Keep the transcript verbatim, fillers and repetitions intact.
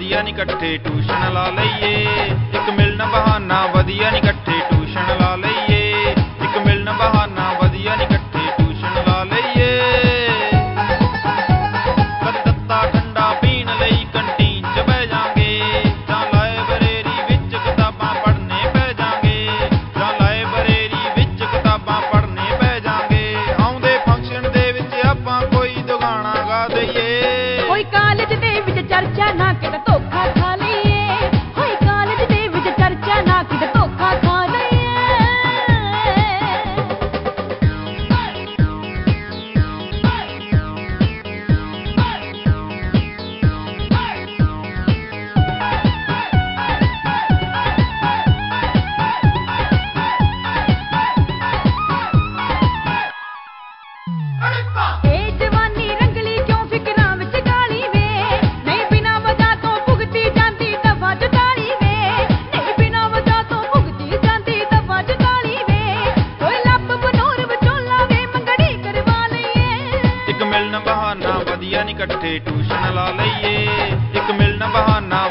ਵਧੀਆ ਨਹੀਂ ਇਕੱਠੇ ਟਿਊਸ਼ਨ ਲਾ ਲਈਏ। ਇੱਕ ਮਿਲਣ ਬਹਾਨਾ ਵਧੀਆ ਨਹੀਂ ਇਕੱਠੇ ਟਿਊਸ਼ਨ ਲਾ ਲਈਏ। ਇੱਕ ਮਿਲਣ ਬਹਾਨਾ ਵਧੀਆ ਨਹੀਂ ਇਕੱਠੇ ਟਿਊਸ਼ਨ ਲਾ ਲਈਏ। ਕਦੇ ਤੱਤਾ ਠੰਡਾ ਪੀਣ ਲਈ ਕੰਟੀਨ 'ਚ ਬਹਿ ਜਾਂਗੇ, ਜਾਂ ਲਾਇਬ੍ਰੇਰੀ ਵਿੱਚ ਕਿਤਾਬਾਂ ਪੜ੍ਹਨੇ ਪੈ ਜਾਂਗੇ, ਜਾਂ ਲਾਇਬ੍ਰੇਰੀ ਵਿੱਚ ਕਿਤਾਬਾਂ ਪੜ੍ਹਨੇ ਪੈ ਜਾਂਗੇ। ਆਉਂਦੇ ਫੰਕਸ਼ਨ ਦੇ ਵਿੱਚ ਆਪਾਂ ਕੋਈ ਦੁਗਾਣਾ ਗਾ ਦਈਏ। ਕੋਈ ਕਾਲਜ ਦੇ ਵਿੱਚ ਚਰਚਾ ਨਾ ਕਿਤੇ ਧੋਖਾ ਖਾ ਲਈਏ। ਹੋਈ ਕਾਲਜ ਦੇ ਵਿੱਚ ਚਰਚਾ ਨਾ ਕਿਤੇ ਧੋਖਾ ਖਾ ਲਈਏ। ਇਹ ਜਵਾਨੀ ਰੰਗਲੀ ਕਿਉਂ ਫਿਕਰਾਂ ਵਿੱਚ ਗਾਲੀ ਵੇ, ਨਹੀਂ ਬਿਨਾਂ ਵਜ੍ਹਾ ਤੋਂ ਭੁਗਤੀ ਜਾਂਦੀ ਦਫਾ ਜਤਾਲੀ ਵੇ, ਨਹੀਂ ਬਿਨਾਂ ਵਜ੍ਹਾ ਤੋਂ ਭੁਗਤੀ ਜਾਂਦੀ ਦਫਾ ਜਤਾਲੀ ਵੇ। ਓਏ ਲੱਭ ਬਨੋਰ ਵਿਚੋਲਾ ਵੇ ਮੰਗੜੀ ਕਰਵਾ ਲਈਏ। ਇੱਕ ਮਿਲਣ ਬਹਾਨਾ ਵਧੀਆ ਨਹੀਂ ਇਕੱਠੇ ਟਿਊਸ਼ਨ ਲਾ ਲਈਏ। ਇੱਕ ਮਿਲਣ ਬਹਾਨਾ